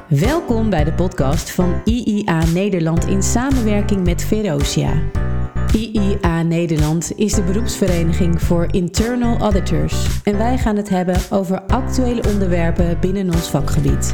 Welkom bij de podcast van IIA Nederland in samenwerking met Verosia. IIA Nederland is de beroepsvereniging voor internal auditors en wij gaan het hebben over actuele onderwerpen binnen ons vakgebied.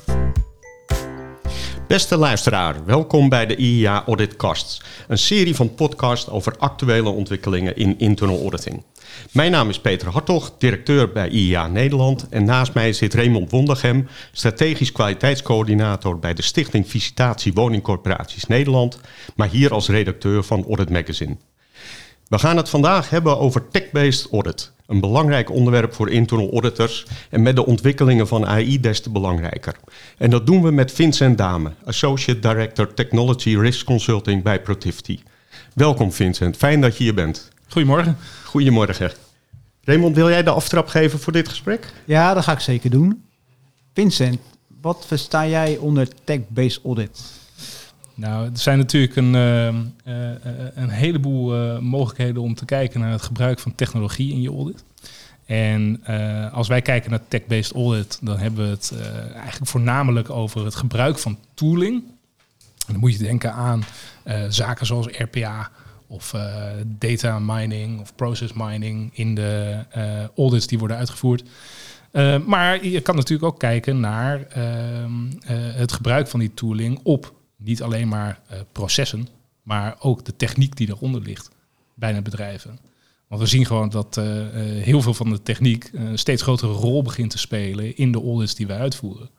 Beste luisteraar, welkom bij de IIA Auditcast, een serie van podcasts over actuele ontwikkelingen in internal auditing. Mijn naam is Peter Hartog, directeur bij IIA Nederland en naast mij zit Raymond Wondegem, strategisch kwaliteitscoördinator bij de Stichting Visitatie Woningcorporaties Nederland, maar hier als redacteur van Audit Magazine. We gaan het vandaag hebben over tech-based audit, een belangrijk onderwerp voor internal auditors en met de ontwikkelingen van AI des te belangrijker. En dat doen we met Vincent Dame, Associate Director Technology Risk Consulting bij Protiviti. Welkom Vincent, fijn dat je hier bent. Goedemorgen. Goedemorgen. Raymond, wil jij de aftrap geven voor dit gesprek? Ja, dat ga ik zeker doen. Vincent, wat versta jij onder tech-based audit? Nou, er zijn natuurlijk een heleboel mogelijkheden om te kijken naar het gebruik van technologie in je audit. En als wij kijken naar tech-based audit, dan hebben we het eigenlijk voornamelijk over het gebruik van tooling. En dan moet je denken aan zaken zoals RPA of data mining of process mining in de audits die worden uitgevoerd. Maar je kan natuurlijk ook kijken naar het gebruik van die tooling op niet alleen maar processen, maar ook de techniek die eronder ligt bij de bedrijven. Want we zien gewoon dat heel veel van de techniek een steeds grotere rol begint te spelen in de audits die wij uitvoeren.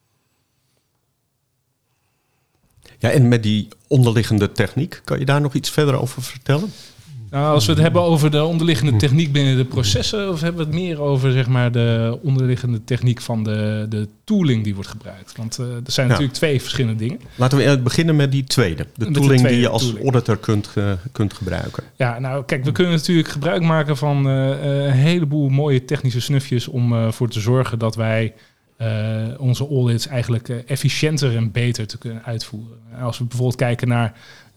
Ja, en met die onderliggende techniek, kan je daar nog iets verder over vertellen? Nou, als we het hebben over de onderliggende techniek binnen de processen, of hebben we het meer over zeg maar, de onderliggende techniek van de tooling die wordt gebruikt? Want er zijn natuurlijk twee verschillende dingen. Laten we beginnen met die tweede. De tooling die je als auditor kunt gebruiken. Ja, nou kijk, we kunnen natuurlijk gebruik maken van een heleboel mooie technische snufjes om voor te zorgen dat wij onze audits eigenlijk efficiënter en beter te kunnen uitvoeren. Als we bijvoorbeeld kijken naar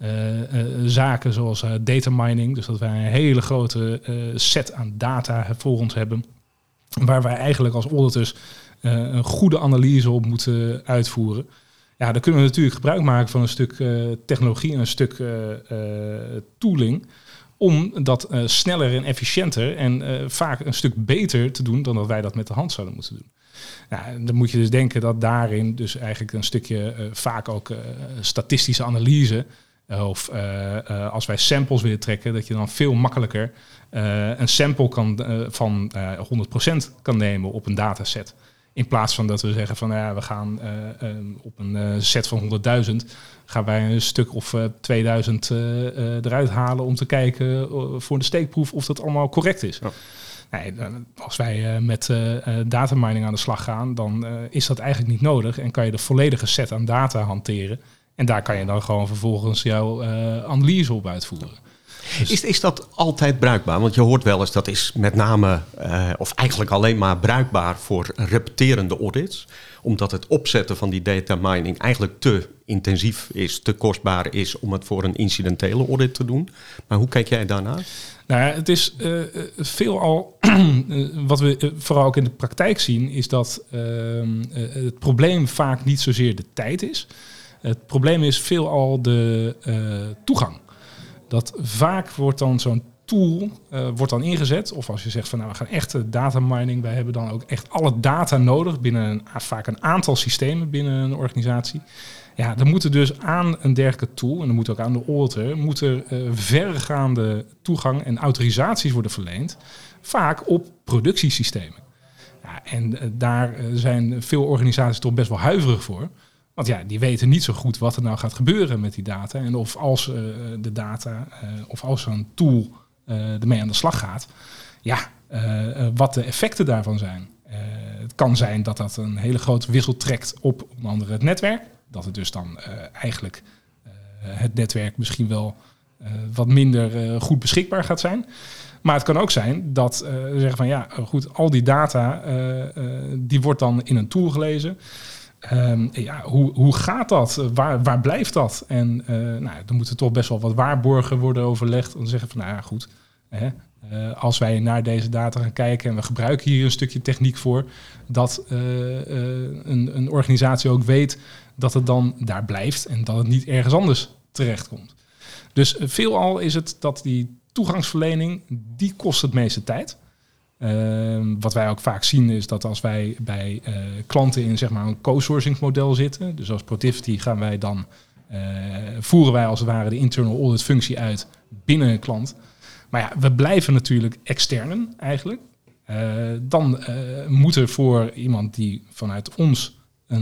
zaken zoals data mining, dus dat wij een hele grote set aan data voor ons hebben, waar wij eigenlijk als auditors een goede analyse op moeten uitvoeren. Ja, dan kunnen we natuurlijk gebruik maken van een stuk technologie en een stuk tooling, om dat sneller en efficiënter en vaak een stuk beter te doen dan dat wij dat met de hand zouden moeten doen. Ja, dan moet je dus denken dat daarin dus eigenlijk een stukje vaak ook statistische analyse of als wij samples willen trekken, dat je dan veel makkelijker een sample van 100% kan nemen op een dataset. In plaats van dat we zeggen van we gaan op een set van 100.000 gaan wij een stuk of 2000 eruit halen om te kijken voor de steekproef of dat allemaal correct is. Oh. Nee, als wij met data mining aan de slag gaan, dan is dat eigenlijk niet nodig en kan je de volledige set aan data hanteren. En daar kan je dan gewoon vervolgens jouw analyse op uitvoeren. Dus is dat altijd bruikbaar? Want je hoort wel eens dat is met name, of eigenlijk alleen maar bruikbaar voor repeterende audits. Omdat het opzetten van die data mining eigenlijk te intensief is, te kostbaar is om het voor een incidentele audit te doen. Maar hoe kijk jij daarnaar? Nou ja, het is veelal, wat we vooral ook in de praktijk zien, is dat het probleem vaak niet zozeer de tijd is. Het probleem is veelal de toegang. Dat vaak wordt dan zo'n tool wordt dan ingezet. Of als je zegt van we gaan echt data mining. Wij hebben dan ook echt alle data nodig binnen vaak een aantal systemen binnen een organisatie. Ja, dan moet er dus aan een dergelijke tool en dan moet ook aan de auditor moet er verregaande toegang en autorisaties worden verleend. Vaak op productiesystemen. Ja, en daar zijn veel organisaties toch best wel huiverig voor. Want ja, die weten niet zo goed wat er nou gaat gebeuren met die data. En of als de data of als zo'n tool ermee aan de slag gaat, wat de effecten daarvan zijn. Het kan zijn dat dat een hele grote wissel trekt op onder andere het netwerk. Dat het dus dan eigenlijk het netwerk misschien wel wat minder goed beschikbaar gaat zijn. Maar het kan ook zijn dat we zeggen van goed, al die data die wordt dan in een tool gelezen. Hoe gaat dat? Waar blijft dat? En dan moeten toch best wel wat waarborgen worden overlegd. Om te zeggen van goed, Hè? Als wij naar deze data gaan kijken en we gebruiken hier een stukje techniek voor, dat een organisatie ook weet dat het dan daar blijft en dat het niet ergens anders terechtkomt. Dus veelal is het dat die toegangsverlening, die kost het meeste tijd. Wat wij ook vaak zien is dat als wij bij klanten in zeg maar een co-sourcing model zitten, dus als Protiviti gaan wij dan voeren wij als het ware de internal audit functie uit binnen een klant. Maar ja, we blijven natuurlijk externen eigenlijk. Dan moet er voor iemand die vanuit ons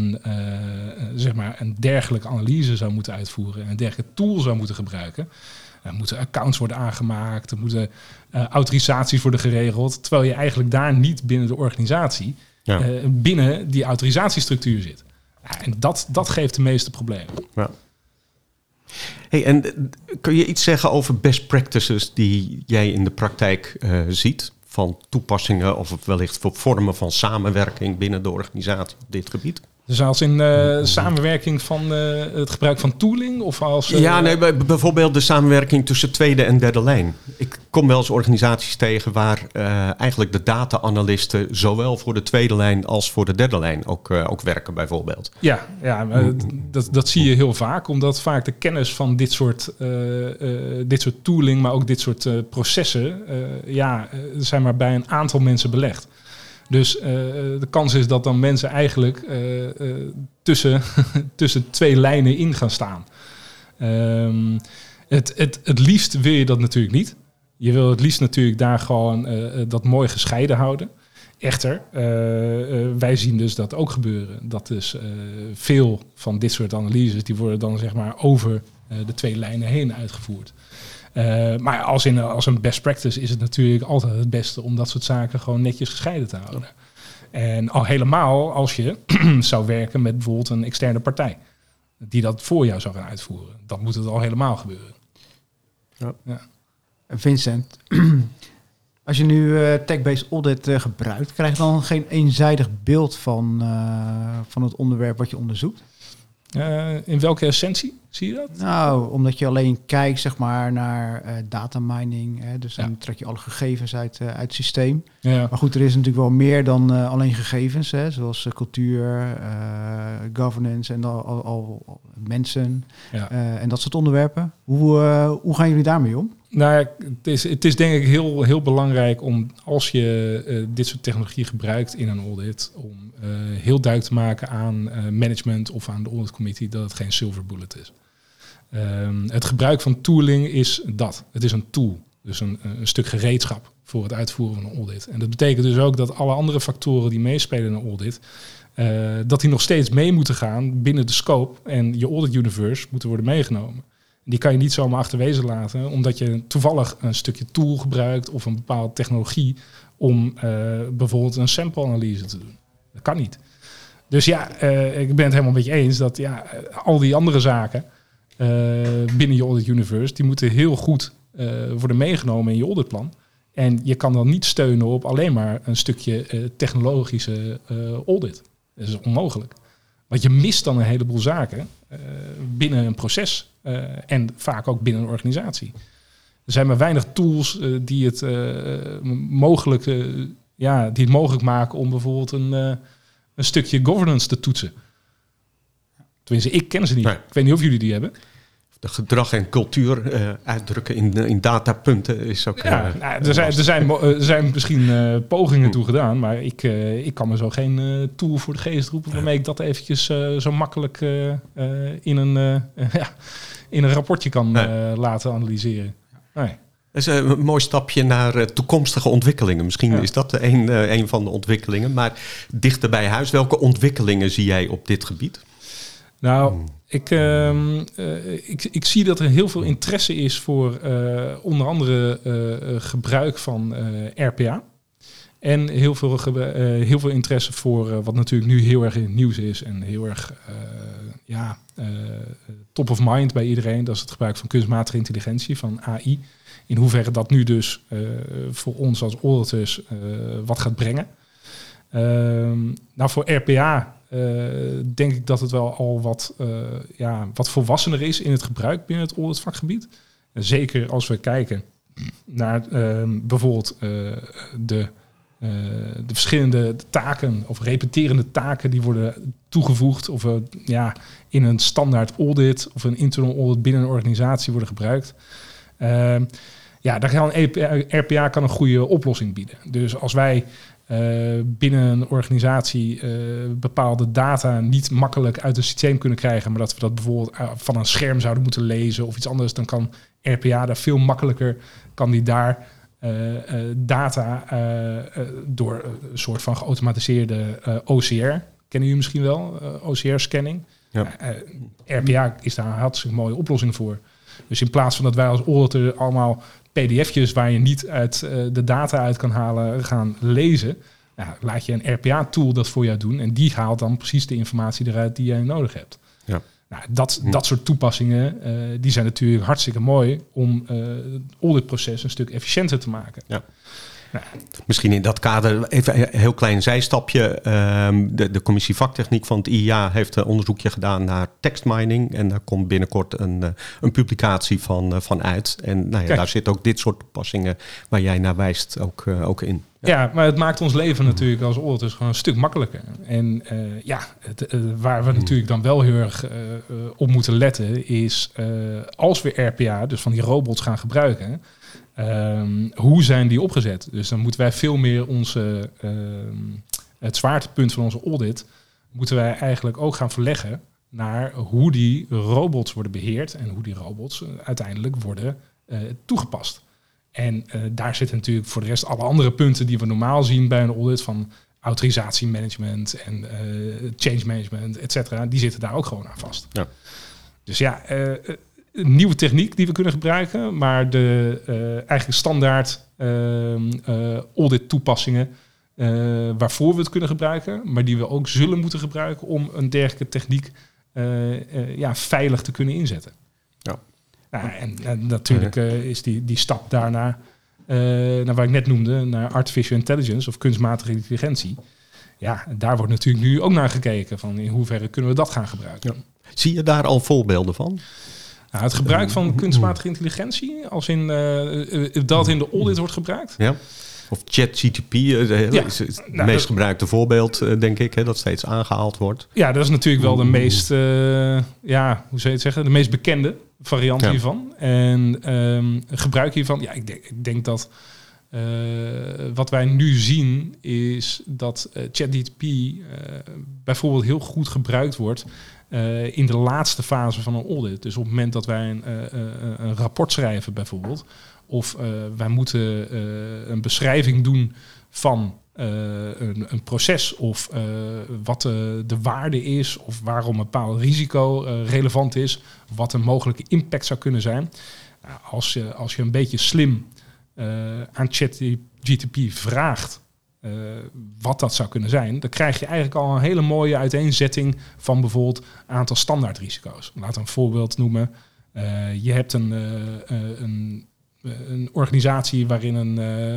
een dergelijke analyse zou moeten uitvoeren en een dergelijke tool zou moeten gebruiken. Er moeten accounts worden aangemaakt, er moeten autorisaties worden geregeld, terwijl je eigenlijk daar niet binnen de organisatie, binnen die autorisatiestructuur zit. Ja, en dat geeft de meeste problemen. Ja. Hey, en kun je iets zeggen over best practices die jij in de praktijk ziet? Van toepassingen of wellicht voor vormen van samenwerking binnen de organisatie op dit gebied? Dus als in samenwerking van het gebruik van tooling? Of als, bijvoorbeeld de samenwerking tussen tweede en derde lijn. Ik kom wel eens organisaties tegen waar eigenlijk de data-analysten zowel voor de tweede lijn als voor de derde lijn ook werken bijvoorbeeld. Dat zie je heel vaak, omdat vaak de kennis van dit soort tooling, maar ook dit soort processen, zijn maar bij een aantal mensen belegd. Dus de kans is dat dan mensen eigenlijk tussen twee lijnen in gaan staan. Het liefst wil je dat natuurlijk niet. Je wil het liefst natuurlijk daar gewoon dat mooi gescheiden houden. Echter, wij zien dus dat ook gebeuren. Dat dus veel van dit soort analyses, die worden dan zeg maar over de twee lijnen heen uitgevoerd. Maar als een best practice is het natuurlijk altijd het beste om dat soort zaken gewoon netjes gescheiden te houden. En al helemaal als je zou werken met bijvoorbeeld een externe partij die dat voor jou zou gaan uitvoeren. Dan moet het al helemaal gebeuren. Ja. Vincent, als je nu tech-based audit gebruikt, krijg je dan geen eenzijdig beeld van het onderwerp wat je onderzoekt? In welke essentie zie je dat? Nou, omdat je alleen kijkt zeg maar naar data mining. Dus dan trek je alle gegevens uit het systeem. Ja. Maar goed, er is natuurlijk wel meer dan alleen gegevens. Zoals cultuur, governance en al mensen. Ja. En dat soort onderwerpen. Hoe gaan jullie daarmee om? Nou, het is denk ik heel, heel belangrijk om, als je dit soort technologie gebruikt in een audit, om heel duidelijk te maken aan management of aan de audit committee dat het geen silver bullet is. Het gebruik van tooling is dat. Het is een tool, dus een stuk gereedschap voor het uitvoeren van een audit. En dat betekent dus ook dat alle andere factoren die meespelen in een audit, dat die nog steeds mee moeten gaan binnen de scope en je audit universe moeten worden meegenomen. Die kan je niet zomaar achterwege laten, omdat je toevallig een stukje tool gebruikt of een bepaalde technologie om bijvoorbeeld een sample-analyse te doen. Dat kan niet. Dus ik ben het helemaal met je eens dat al die andere zaken binnen je audit universe, die moeten heel goed worden meegenomen in je auditplan. En je kan dan niet steunen op alleen maar een stukje technologische audit. Dat is onmogelijk. Want je mist dan een heleboel zaken binnen een proces en vaak ook binnen een organisatie. Er zijn maar weinig tools die het mogelijk maken om bijvoorbeeld een stukje governance te toetsen. Tenminste, ik ken ze niet. Nee. Ik weet niet of jullie die hebben. De gedrag en cultuur uitdrukken in datapunten is ook... Er zijn misschien pogingen toe gedaan, maar ik kan me zo geen tool voor de geest roepen waarmee ik dat eventjes zo makkelijk in een rapportje kan laten analyseren. Nee. Dat is een mooi stapje naar toekomstige ontwikkelingen. Misschien is dat een van de ontwikkelingen. Maar dichter bij huis, welke ontwikkelingen zie jij op dit gebied? Nou, ik zie dat er heel veel interesse is voor onder andere gebruik van RPA. En heel veel interesse voor wat natuurlijk nu heel erg in het nieuws is en heel erg top of mind bij iedereen. Dat is het gebruik van kunstmatige intelligentie, van AI. In hoeverre dat nu dus voor ons als auditors wat gaat brengen. Voor RPA denk ik dat het wel al wat volwassener is in het gebruik binnen het auditvakgebied. Zeker als we kijken naar bijvoorbeeld de verschillende taken of repeterende taken die worden toegevoegd of in een standaard audit of een internal audit binnen een organisatie worden gebruikt. Daar kan een RPA kan een goede oplossing bieden. Dus als wij binnen een organisatie bepaalde data niet makkelijk uit het systeem kunnen krijgen, maar dat we dat bijvoorbeeld van een scherm zouden moeten lezen of iets anders, dan kan RPA daar veel makkelijker, kan die daar data door een soort van geautomatiseerde OCR, kennen jullie misschien wel, OCR-scanning. Ja. RPA is daar een hartstikke mooie oplossing voor. Dus in plaats van dat wij als auditor allemaal pdf'jes waar je niet uit de data uit kan halen gaan lezen, laat je een RPA-tool dat voor jou doen en die haalt dan precies de informatie eruit die jij nodig hebt. Ja. Dat soort toepassingen die zijn natuurlijk hartstikke mooi om het auditproces een stuk efficiënter te maken. Ja. Misschien in dat kader even een heel klein zijstapje. De commissie vaktechniek van het IIA heeft een onderzoekje gedaan naar tekstmining. En daar komt binnenkort een publicatie van uit. En daar zit ook dit soort toepassingen waar jij naar wijst ook in. Ja, maar het maakt ons leven natuurlijk als auditors gewoon een stuk makkelijker. En waar we natuurlijk dan wel heel erg op moeten letten is als we RPA, dus van die robots gaan gebruiken, hoe zijn die opgezet? Dus dan moeten wij veel meer het zwaartepunt van onze audit moeten wij eigenlijk ook gaan verleggen naar hoe die robots worden beheerd en hoe die robots uiteindelijk worden toegepast. En daar zitten natuurlijk voor de rest alle andere punten die we normaal zien bij een audit van autorisatiemanagement en change management, et cetera, die zitten daar ook gewoon aan vast. Ja. Dus een nieuwe techniek die we kunnen gebruiken, maar de eigenlijk standaard audit toepassingen waarvoor we het kunnen gebruiken, maar die we ook zullen moeten gebruiken om een dergelijke techniek veilig te kunnen inzetten. Ja. En natuurlijk is die stap daarna, naar wat ik net noemde, naar artificial intelligence of kunstmatige intelligentie. Ja, daar wordt natuurlijk nu ook naar gekeken van in hoeverre kunnen we dat gaan gebruiken. Ja. Zie je daar al voorbeelden van? Nou, het gebruik van kunstmatige intelligentie, als dat in de audit wordt gebruikt. Ja. Of ChatGPT is het meest gebruikte voorbeeld, denk ik, dat steeds aangehaald wordt. Ja, dat is natuurlijk wel de meest, hoe zou je het zeggen, de meest bekende variant hiervan. En gebruik hiervan, ik denk dat wat wij nu zien is dat ChatGPT bijvoorbeeld heel goed gebruikt wordt in de laatste fase van een audit. Dus op het moment dat wij een rapport schrijven bijvoorbeeld, of wij moeten een beschrijving doen van een proces of wat de waarde is of waarom een bepaald risico relevant is, wat een mogelijke impact zou kunnen zijn. Nou, als je een beetje slim aan ChatGPT vraagt wat dat zou kunnen zijn, dan krijg je eigenlijk al een hele mooie uiteenzetting van bijvoorbeeld een aantal standaardrisico's. Laat een voorbeeld noemen. Je hebt een organisatie waarin een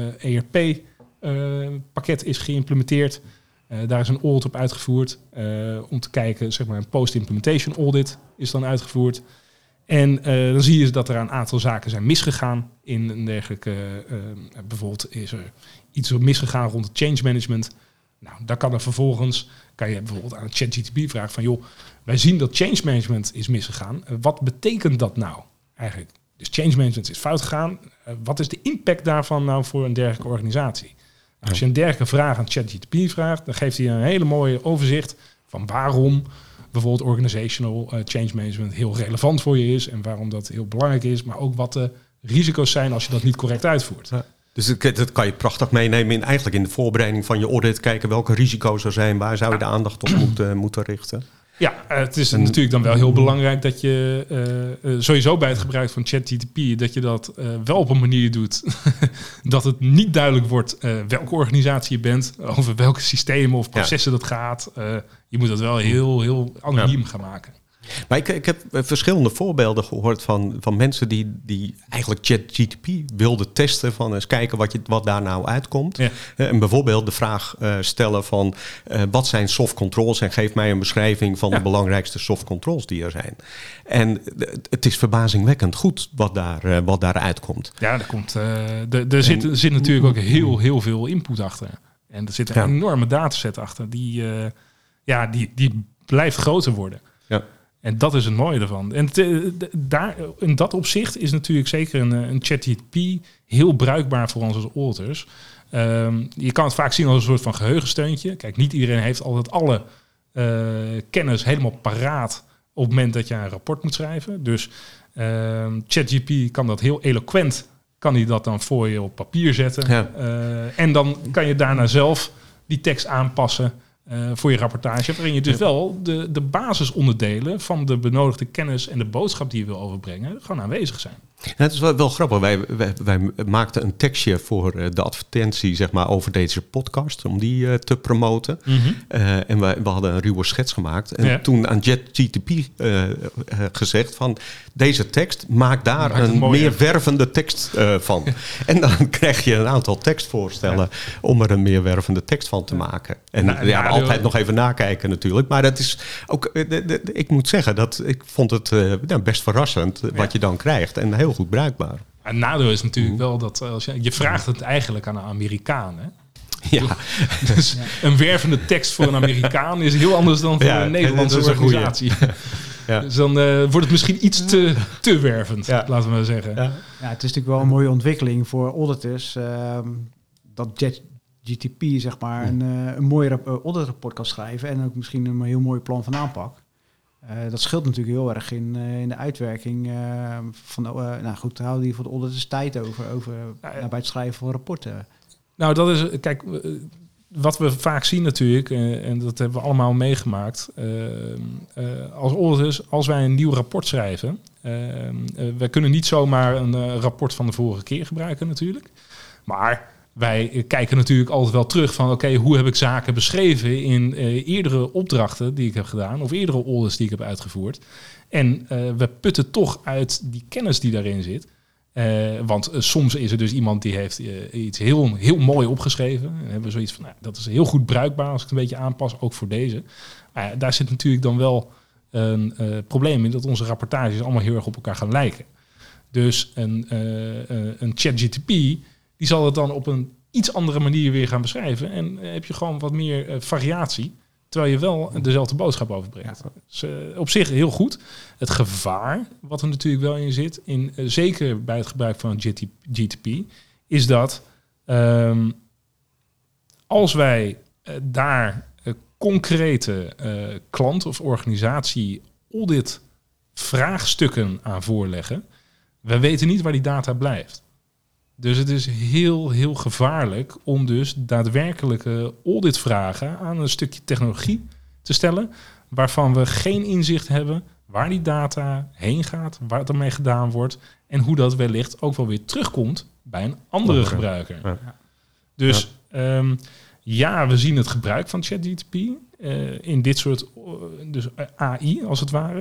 ERP-pakket is geïmplementeerd. Daar is een audit op uitgevoerd om te kijken, zeg maar een post-implementation audit is dan uitgevoerd. En dan zie je dat er een aantal zaken zijn misgegaan in een dergelijke. Bijvoorbeeld is er iets misgegaan rond het change management. Nou, dan kan je bijvoorbeeld aan ChatGPT vragen van, joh, wij zien dat change management is misgegaan. Wat betekent dat nou eigenlijk? Dus change management is fout gegaan. Wat is de impact daarvan nou voor een dergelijke organisatie? Nou, als je een dergelijke vraag aan ChatGPT vraagt, dan geeft hij een hele mooie overzicht van waarom bijvoorbeeld organizational change management heel relevant voor je is en waarom dat heel belangrijk is, maar ook wat de risico's zijn als je dat niet correct uitvoert. Ja. Dus dat kan je prachtig meenemen in de voorbereiding van je audit, kijken welke risico's er zijn, waar zou je de aandacht op moeten richten. Ja, het is natuurlijk dan wel heel belangrijk dat je sowieso bij het gebruik van ChatGPT dat je dat wel op een manier doet dat het niet duidelijk wordt welke organisatie je bent, over welke systemen of processen dat gaat. Je moet dat wel heel anoniem gaan maken. Maar ik heb verschillende voorbeelden gehoord van mensen die eigenlijk ChatGPT wilden testen van eens kijken wat daar nou uitkomt. Ja. En bijvoorbeeld de vraag stellen van wat zijn soft controls en geef mij een beschrijving van de belangrijkste soft controls die er zijn. En het is verbazingwekkend goed wat daar uitkomt. Ja, er zit natuurlijk ook heel veel input achter. En er zit een enorme dataset achter die blijft groter worden. Ja. En dat is het mooie ervan. En in dat opzicht is natuurlijk zeker een ChatGPT heel bruikbaar voor ons als auditors. Je kan het vaak zien als een soort van geheugensteuntje. Kijk, niet iedereen heeft altijd alle kennis helemaal paraat op het moment dat je een rapport moet schrijven. Dus ChatGPT kan dat heel eloquent, kan hij dat dan voor je op papier zetten. Ja. En dan kan je daarna zelf die tekst aanpassen voor je rapportage, waarin je dus wel de basisonderdelen van de benodigde kennis en de boodschap die je wil overbrengen gewoon aanwezig zijn. Ja, het is wel grappig. Wij maakten een tekstje voor de advertentie, zeg maar, over deze podcast, om die te promoten. Mm-hmm. En we hadden een ruwe schets gemaakt. En toen aan ChatGPT gezegd van, deze tekst, maak daar een meer wervende tekst van. Ja. En dan krijg je een aantal tekstvoorstellen om er een meer wervende tekst van te maken. En altijd nog even nakijken natuurlijk. Maar dat is ook, ik moet zeggen, dat ik vond het best verrassend wat je dan krijgt. En heel goed bruikbaar. Het nadeel is natuurlijk wel dat als je vraagt het eigenlijk aan een Amerikaan. Hè? Ja. Dus een wervende tekst voor een Amerikaan is heel anders dan voor een Nederlandse organisatie. Ja. Dus dan wordt het misschien iets te wervend, laten we maar zeggen. Ja. Ja, het is natuurlijk wel een mooie ontwikkeling voor auditors. Dat ChatGPT, zeg maar, een mooi auditrapport kan schrijven. En ook misschien een heel mooi plan van aanpak. Dat scheelt natuurlijk heel erg in de uitwerking houden die voor de auditors tijd over bij het schrijven van rapporten. Nou, dat is, kijk, wat we vaak zien natuurlijk, en dat hebben we allemaal meegemaakt, als auditors, als wij een nieuw rapport schrijven, wij kunnen niet zomaar een rapport van de vorige keer gebruiken natuurlijk, maar wij kijken natuurlijk altijd wel terug van oké, hoe heb ik zaken beschreven in eerdere opdrachten die ik heb gedaan of eerdere audits die ik heb uitgevoerd. En we putten toch uit die kennis die daarin zit. Want soms is er dus iemand die heeft iets heel mooi opgeschreven. En hebben we zoiets van, dat is heel goed bruikbaar als ik het een beetje aanpas, ook voor deze. Maar daar zit natuurlijk dan wel een probleem in dat onze rapportages allemaal heel erg op elkaar gaan lijken. Dus een ChatGPT die zal het dan op een iets andere manier weer gaan beschrijven. En heb je gewoon wat meer variatie, terwijl je wel dezelfde boodschap overbrengt. Ja. Dus, op zich heel goed. Het gevaar, wat er natuurlijk wel in zit, zeker bij het gebruik van GTP, is dat als wij daar concrete klant- of organisatie audit vraagstukken aan voorleggen, we weten niet waar die data blijft. Dus het is heel gevaarlijk om dus daadwerkelijke auditvragen aan een stukje technologie te stellen, waarvan we geen inzicht hebben waar die data heen gaat, waar het ermee gedaan wordt en hoe dat wellicht ook wel weer terugkomt bij een andere gebruiker. Ja. Dus we zien het gebruik van ChatGPT in dit soort dus AI als het ware.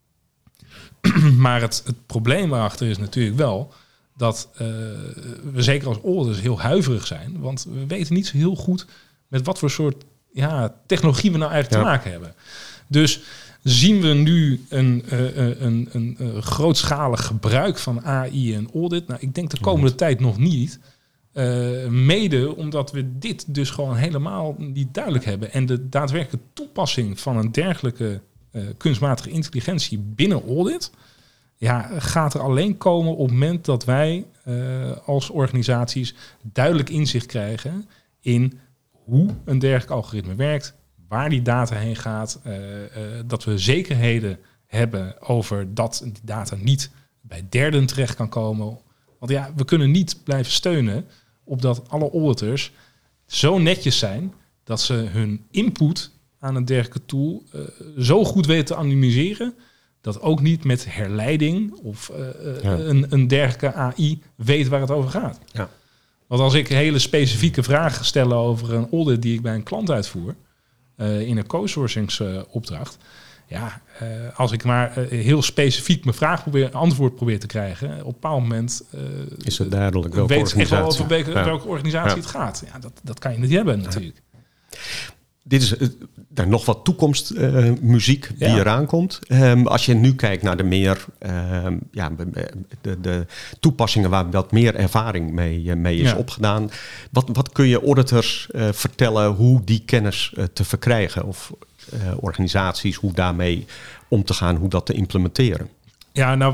Maar het probleem erachter is natuurlijk wel dat we zeker als auditors heel huiverig zijn. Want we weten niet zo heel goed met wat voor soort technologie we nou eigenlijk te maken hebben. Dus zien we nu een grootschalig gebruik van AI en audit? Nou, ik denk de komende tijd nog niet. Mede omdat we dit dus gewoon helemaal niet duidelijk hebben. En de daadwerkelijke toepassing van een dergelijke kunstmatige intelligentie binnen audit gaat er alleen komen op het moment dat wij als organisaties duidelijk inzicht krijgen in hoe een dergelijk algoritme werkt, waar die data heen gaat, dat we zekerheden hebben over dat die data niet bij derden terecht kan komen. Want we kunnen niet blijven steunen op dat alle auditors zo netjes zijn dat ze hun input aan een dergelijke tool zo goed weten te anonimiseren, dat ook niet met herleiding of een dergelijke AI weet waar het over gaat. Ja. Want als ik hele specifieke vragen stel over een audit die ik bij een klant uitvoer, in een co-sourcingsopdracht, als ik maar heel specifiek mijn antwoord probeer te krijgen, op een bepaald moment is het duidelijk welke weet organisatie. echt wel over welke organisatie het gaat. Ja, dat kan je niet hebben natuurlijk. Dit is nog wat toekomstmuziek die eraan komt. Als je nu kijkt naar de meer de toepassingen waar wat meer ervaring mee is opgedaan. Wat kun je auditors vertellen hoe die kennis te verkrijgen? Of organisaties, hoe daarmee om te gaan, hoe dat te implementeren? Ja, nou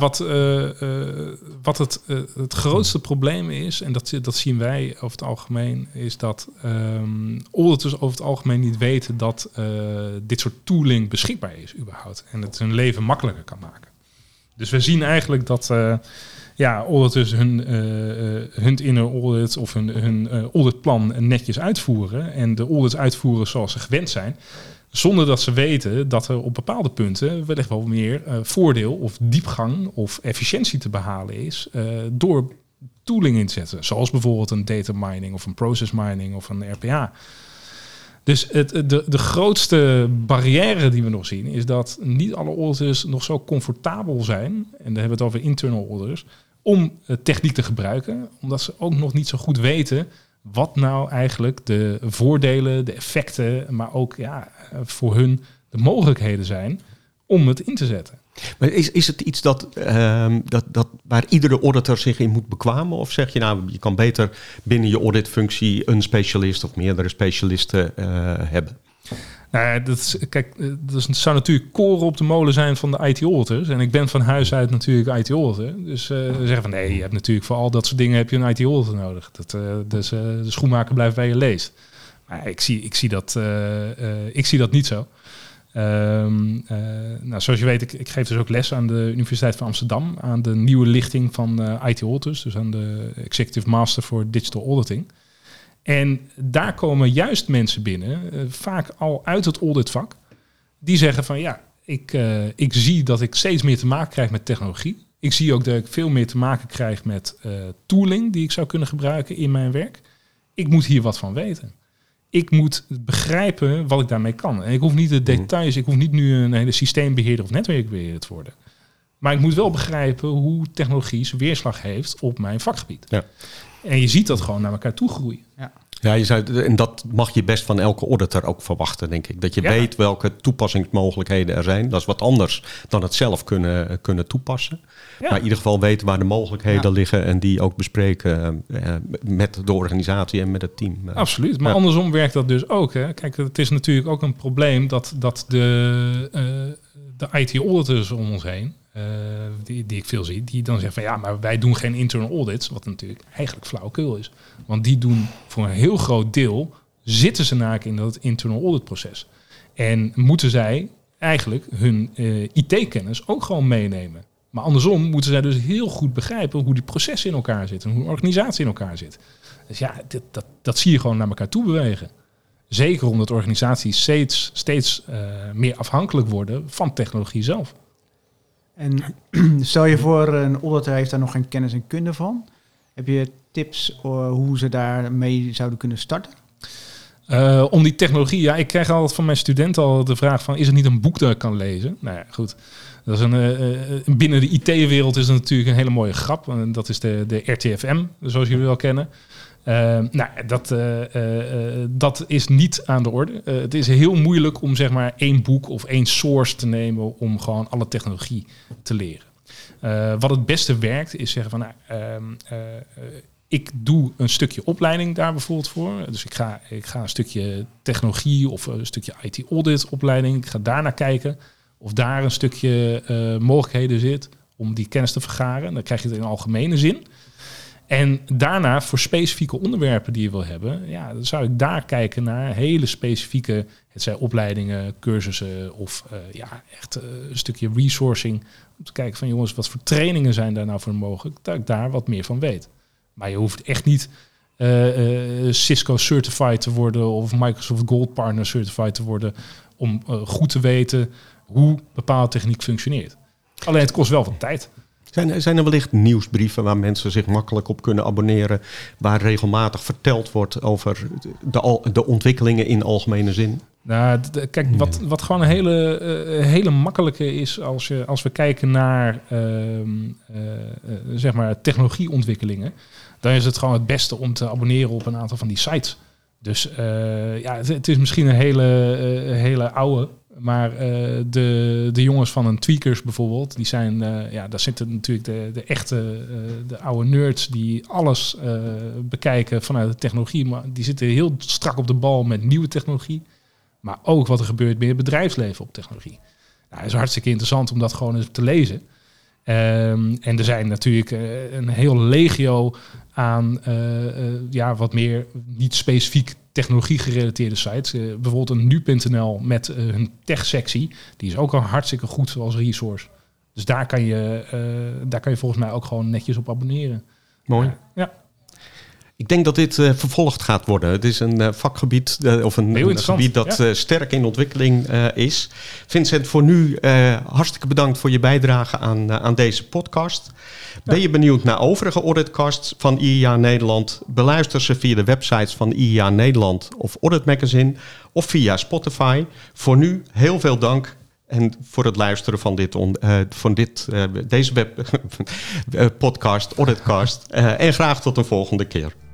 wat het grootste probleem is, en dat zien wij over het algemeen, is dat auditors over het algemeen niet weten dat dit soort tooling beschikbaar is überhaupt. En het hun leven makkelijker kan maken. Dus we zien eigenlijk dat auditors hun inner audit of hun auditplan netjes uitvoeren en de audits uitvoeren zoals ze gewend zijn, zonder dat ze weten dat er op bepaalde punten wellicht wel meer voordeel of diepgang of efficiëntie te behalen is door tooling in te zetten. Zoals bijvoorbeeld een data mining of een process mining of een RPA. Dus de grootste barrière die we nog zien is dat niet alle auditors nog zo comfortabel zijn, en daar hebben we het over internal auditors, om techniek te gebruiken, omdat ze ook nog niet zo goed weten wat nou eigenlijk de voordelen, de effecten, maar ook voor hun de mogelijkheden zijn om het in te zetten. Maar is het iets dat waar iedere auditor zich in moet bekwamen? Of zeg je je kan beter binnen je auditfunctie een specialist of meerdere specialisten hebben? Dat zou natuurlijk koren op de molen zijn van de IT-auditors. En ik ben van huis uit natuurlijk IT-auditor. Dus ze zeggen van nee, je hebt natuurlijk voor al dat soort dingen heb je een IT-auditor nodig. Dus de schoenmaker blijft bij je leest. Maar ik zie dat niet zo. Zoals je weet, ik geef dus ook les aan de Universiteit van Amsterdam, aan de nieuwe lichting van IT-auditors, dus aan de Executive Master for Digital Auditing. En daar komen juist mensen binnen, vaak al uit het auditvak, die zeggen van ik zie dat ik steeds meer te maken krijg met technologie. Ik zie ook dat ik veel meer te maken krijg met tooling die ik zou kunnen gebruiken in mijn werk. Ik moet hier wat van weten. Ik moet begrijpen wat ik daarmee kan. En ik hoef niet de details, ik hoef niet nu een hele systeembeheerder of netwerkbeheerder te worden. Maar ik moet wel begrijpen hoe technologie zijn weerslag heeft op mijn vakgebied. Ja. En je ziet dat gewoon naar elkaar toe groeien. Ja, en dat mag je best van elke auditor ook verwachten, denk ik. Dat je weet welke toepassingsmogelijkheden er zijn. Dat is wat anders dan het zelf kunnen toepassen. Ja. Maar in ieder geval weten waar de mogelijkheden liggen en die ook bespreken met de organisatie en met het team. Absoluut, maar andersom werkt dat dus ook. Hè. Kijk, het is natuurlijk ook een probleem dat de IT-auditors om ons heen, die ik veel zie, die dan zeggen van maar wij doen geen internal audits, wat natuurlijk eigenlijk flauwekul is. Want die doen voor een heel groot deel, zitten ze namelijk in dat internal audit proces. En moeten zij eigenlijk hun IT-kennis ook gewoon meenemen. Maar andersom moeten zij dus heel goed begrijpen hoe die processen in elkaar zitten, hoe een organisatie in elkaar zit. Dus dat zie je gewoon naar elkaar toe bewegen. Zeker omdat organisaties steeds meer afhankelijk worden van technologie zelf. En stel je voor, een auditor heeft daar nog geen kennis en kunde van. Heb je tips hoe ze daarmee zouden kunnen starten? Om die technologie, ik krijg altijd van mijn studenten al de vraag van, is er niet een boek dat ik kan lezen? Nou ja, goed. Dat is binnen de IT-wereld is het natuurlijk een hele mooie grap. En dat is de RTFM, zoals jullie wel kennen. Dat is niet aan de orde. Het is heel moeilijk om zeg maar één boek of één source te nemen om gewoon alle technologie te leren. Wat het beste werkt is zeggen van ik doe een stukje opleiding daar bijvoorbeeld voor. Dus ik ga een stukje technologie of een stukje IT-audit opleiding. Ik ga daarnaar kijken of daar een stukje mogelijkheden zit om die kennis te vergaren. Dan krijg je het in algemene zin. En daarna voor specifieke onderwerpen die je wil hebben, dan zou ik daar kijken naar hele specifieke, het zijn opleidingen, cursussen of echt een stukje resourcing. Om te kijken van jongens, wat voor trainingen zijn daar nou voor mogelijk, dat ik daar wat meer van weet. Maar je hoeft echt niet Cisco Certified te worden of Microsoft Gold Partner Certified te worden om goed te weten hoe bepaalde techniek functioneert. Alleen het kost wel wat tijd. Zijn er wellicht nieuwsbrieven waar mensen zich makkelijk op kunnen abonneren, waar regelmatig verteld wordt over de ontwikkelingen in algemene zin? Nou, kijk, wat gewoon een hele makkelijke is als we kijken naar zeg maar technologieontwikkelingen, dan is het gewoon het beste om te abonneren op een aantal van die sites. Dus het is misschien een hele oude, maar de jongens van een Tweakers bijvoorbeeld, die zijn, daar zitten natuurlijk de echte, de oude nerds die alles bekijken vanuit de technologie, maar die zitten heel strak op de bal met nieuwe technologie, maar ook wat er gebeurt binnen het bedrijfsleven op technologie. Nou, het is hartstikke interessant om dat gewoon eens te lezen. En er zijn natuurlijk een heel legio aan wat meer niet specifiek technologie gerelateerde sites. Bijvoorbeeld een nu.nl met hun tech-sectie. Die is ook al hartstikke goed als resource. Dus daar kan je volgens mij ook gewoon netjes op abonneren. Mooi. Ja. Ik denk dat dit vervolgd gaat worden. Het is een vakgebied of een gebied dat sterk in ontwikkeling is. Vincent, voor nu hartstikke bedankt voor je bijdrage aan deze podcast. Ben je benieuwd naar overige auditcasts van IIA Nederland? Beluister ze via de websites van IIA Nederland of Audit Magazine of via Spotify. Voor nu heel veel dank. En voor het luisteren van deze podcast, Auditcast. En graag tot een volgende keer.